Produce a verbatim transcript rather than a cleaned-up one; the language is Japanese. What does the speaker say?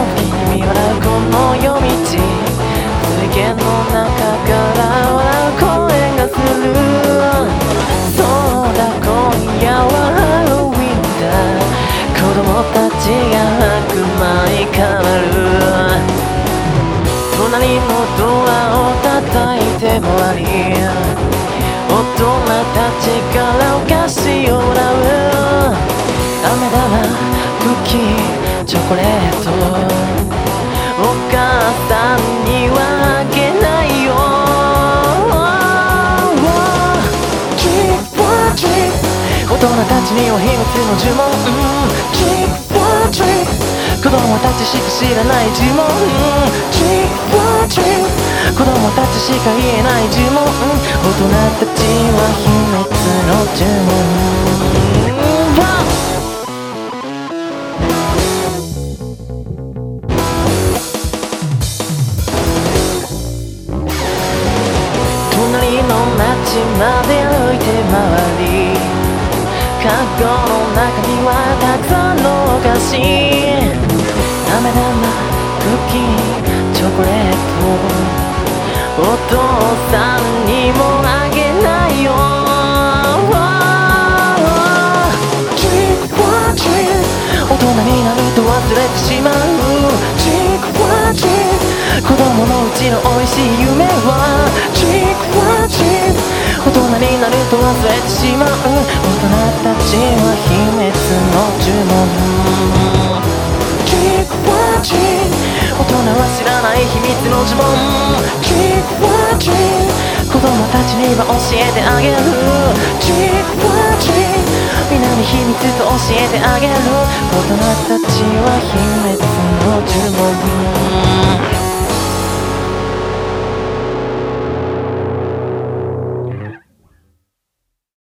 君笑うこの夜道、世間の中から笑う声がする。そうだ今夜はハロウィンだ、子供たちが悪魔に変わる。隣のドアを叩いてもあり、大人たちからお菓子をもらう。飴玉、クッキー、チョコレート、お母さんにはあげないよ。 Trick or treat、 大人たちには秘密の呪文。 Trick or treat、 子供たちしか知らない呪文。 Trick or treat、 子供たちしか言えない呪文。大人たちは秘密の呪文。隣の街まで歩いて回り、カゴの中にはたくさんのお菓子。飴玉、クッキー、チョコレート、お父さんにもあげないよ。 Trick or treat、 大人になると忘れてしまう。 Trick or treat、 子供のうちの美味しい夢は。 Trick or treat、 大人になると忘れてしまう。大人たちは秘密の呪文。 Trick or treat、 大人は知らない秘密の呪文。 Trick or treat、 子供たちには教えてあげる。 Trick or treat、 みんなに秘密と教えてあげる。大人たちは秘密の呪文。